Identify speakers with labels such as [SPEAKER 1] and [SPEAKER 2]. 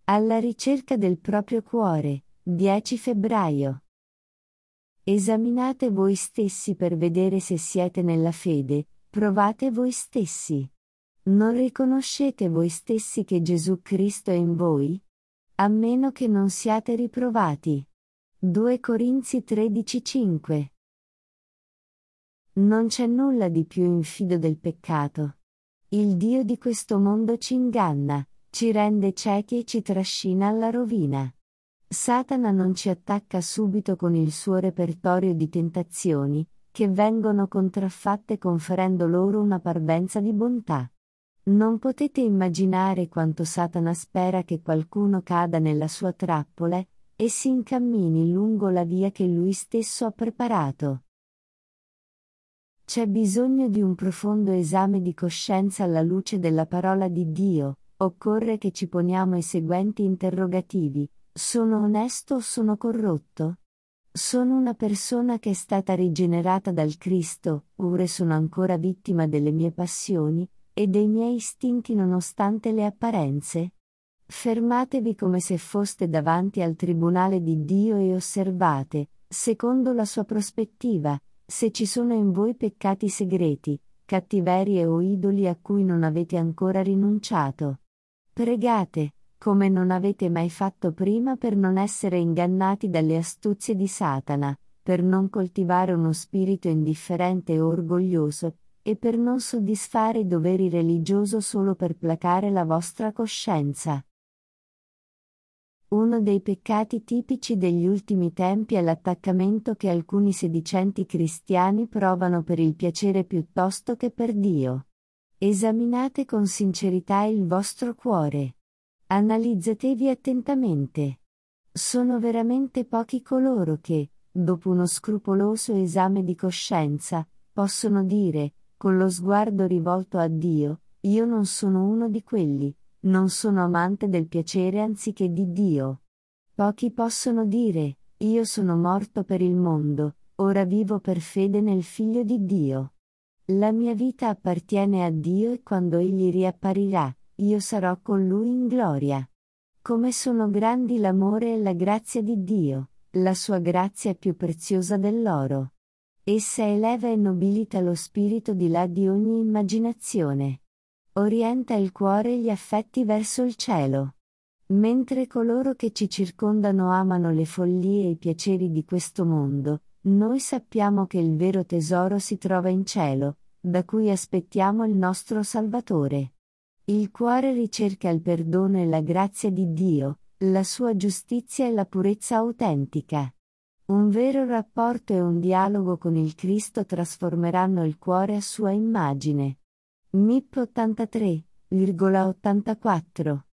[SPEAKER 1] Alla ricerca del proprio cuore, 10 febbraio. Esaminate voi stessi per vedere se siete nella fede, provate voi stessi. Non riconoscete voi stessi che Gesù Cristo è in voi? A meno che non siate riprovati. 2 Corinzi 13:5. Non c'è nulla di più infido del peccato. Il Dio di questo mondo ci inganna, ci rende ciechi e ci trascina alla rovina. Satana non ci attacca subito con il suo repertorio di tentazioni, che vengono contraffatte conferendo loro una parvenza di bontà. Non potete immaginare quanto Satana spera che qualcuno cada nella sua trappola e si incammini lungo la via che lui stesso ha preparato. C'è bisogno di un profondo esame di coscienza alla luce della parola di Dio. Occorre che ci poniamo i seguenti interrogativi: sono onesto o sono corrotto? Sono una persona che è stata rigenerata dal Cristo, oppure sono ancora vittima delle mie passioni e dei miei istinti nonostante le apparenze? Fermatevi come se foste davanti al tribunale di Dio e osservate, secondo la sua prospettiva, se ci sono in voi peccati segreti, cattiverie o idoli a cui non avete ancora rinunciato. Pregate, come non avete mai fatto prima, per non essere ingannati dalle astuzie di Satana, per non coltivare uno spirito indifferente o orgoglioso, e per non soddisfare i doveri religiosi solo per placare la vostra coscienza. Uno dei peccati tipici degli ultimi tempi è l'attaccamento che alcuni sedicenti cristiani provano per il piacere piuttosto che per Dio. Esaminate con sincerità il vostro cuore. Analizzatevi attentamente. Sono veramente pochi coloro che, dopo uno scrupoloso esame di coscienza, possono dire, con lo sguardo rivolto a Dio: io non sono uno di quelli, non sono amante del piacere anziché di Dio. Pochi possono dire: io sono morto per il mondo, ora vivo per fede nel Figlio di Dio. La mia vita appartiene a Dio e quando Egli riapparirà, io sarò con Lui in gloria. Come sono grandi l'amore e la grazia di Dio, la sua grazia è più preziosa dell'oro. Essa eleva e nobilita lo spirito di là di ogni immaginazione. Orienta il cuore e gli affetti verso il cielo. Mentre coloro che ci circondano amano le follie e i piaceri di questo mondo, noi sappiamo che il vero tesoro si trova in cielo, da cui aspettiamo il nostro Salvatore. Il cuore ricerca il perdono e la grazia di Dio, la sua giustizia e la purezza autentica. Un vero rapporto e un dialogo con il Cristo trasformeranno il cuore a sua immagine. MIP 83,84